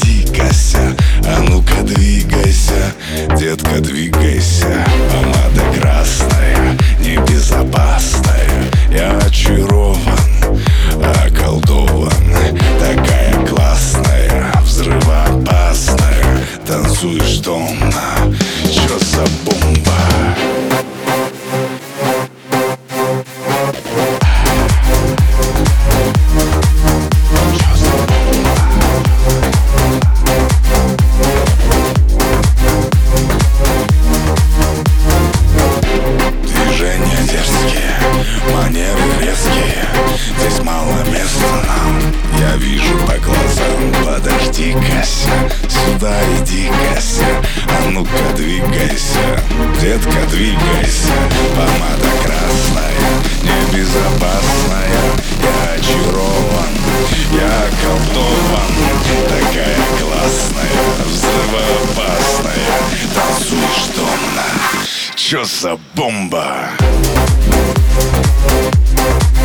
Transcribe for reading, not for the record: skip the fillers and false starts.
иди-кася, а ну-ка двигайся, детка, двигайся. Помада красная, небезопасная, я очарован, околдован. Такая классная, взрывоопасная, танцуешь томно, чё за бомба? Манеры резкие, здесь мало места нам. Я вижу по глазам, подожди-кася, сюда иди-кася, а ну-ка двигайся, детка, двигайся. Помада красная, небезопасная, я очарован, я околдован. Такая классная, взрывоопасная, танцуешь томно, чё за бомба?